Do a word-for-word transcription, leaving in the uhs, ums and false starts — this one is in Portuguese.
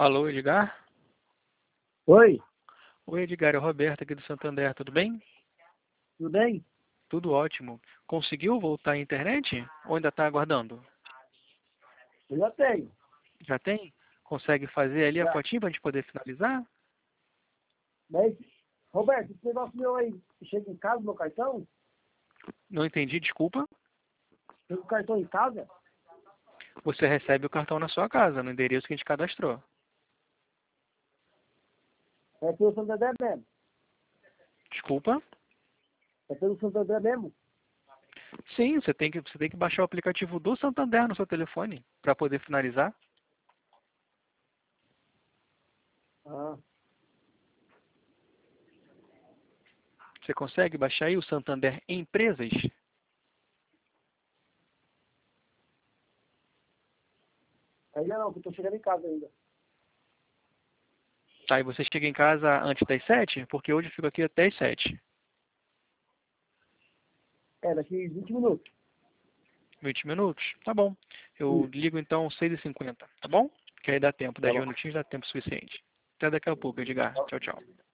Alô, Edgar? Oi, Oi, Edgar, é o Roberto aqui do Santander, tudo bem? tudo bem? Tudo ótimo. Conseguiu voltar à internet ou ainda está aguardando? Eu já tenho. Já tem? Consegue fazer ali a Já. fotinha para a gente poder finalizar? Mas, Roberto, esse negócio meu aí, chega em casa, meu cartão? Não entendi, desculpa. Chega o cartão em casa? Você recebe o cartão na sua casa, no endereço que a gente cadastrou. É pelo Santander mesmo. Desculpa? É pelo Santander mesmo. Sim, você tem que, você tem que baixar o aplicativo do Santander no seu telefone para poder finalizar. Ah, Você consegue baixar aí o Santander Empresas? ainda não, porque eu tô chegando em casa ainda. Tá, e você chega em casa antes das sete? Porque hoje eu fico aqui até as sete. É, daqui vinte minutos. vinte minutos? Tá bom. Eu Isso, ligo então seis e cinquenta, tá bom? Que aí dá tempo, tá dez bom. minutinhos dá tempo suficiente. Até daqui a pouco, Edgar. Tchau, tchau.